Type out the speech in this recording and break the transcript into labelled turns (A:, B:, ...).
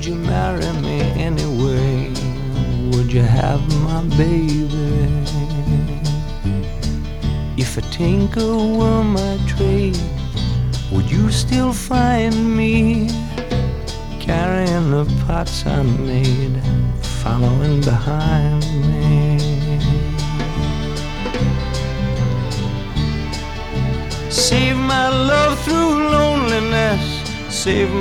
A: you marry me anyway? Would you have my baby? If a tinker were my trade, would you still find me carrying the pots I made, following behind me? Save my love through loneliness, save